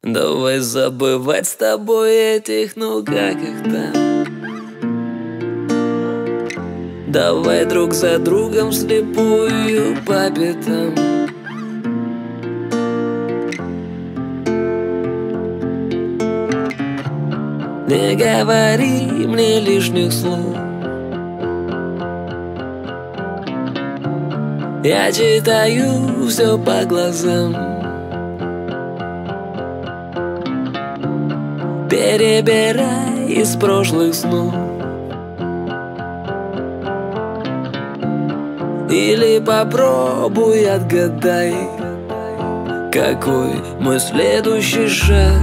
Давай забывать с тобой этих, ну как их там. Давай друг за другом вслепую по пятам. Не говори мне лишних слов. Я читаю все по глазам. Перебирай из прошлых снов. Или попробуй отгадай, какой мой следующий шаг.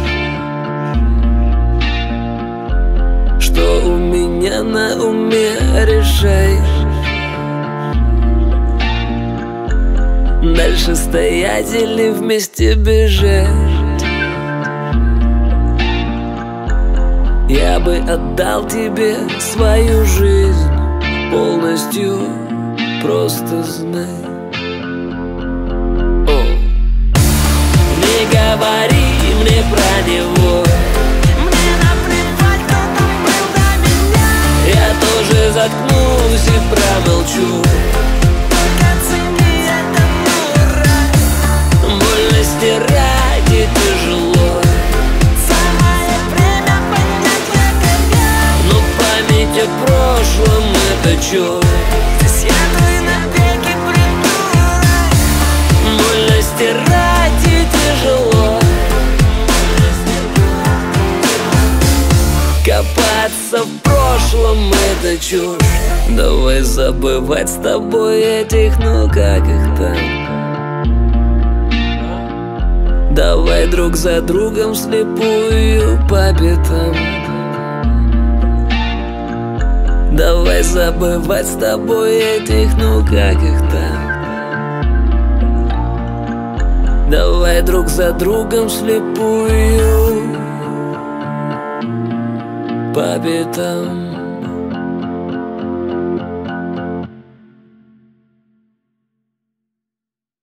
Что у меня на уме, решай. Дальше стоять или вместе бежать? Я бы отдал тебе свою жизнь полностью, просто знай. Не говори мне про него. Мне наплевать, кто там был до меня. Я тоже заткнусь и промолчу. Только цени это ура. Больно стирать и тяжело. Самое время поднять якоря. Но память о прошлом — это чё? Здесь я твой навеки придурок. Больно стирать и тяжело. Копаться в прошлом — это чушь. Давай забывать с тобой этих, ну как их там. Давай друг за другом вслепую по пятам. Давай забывать с тобой этих, ну как их там. Давай друг за другом вслепую по пятам.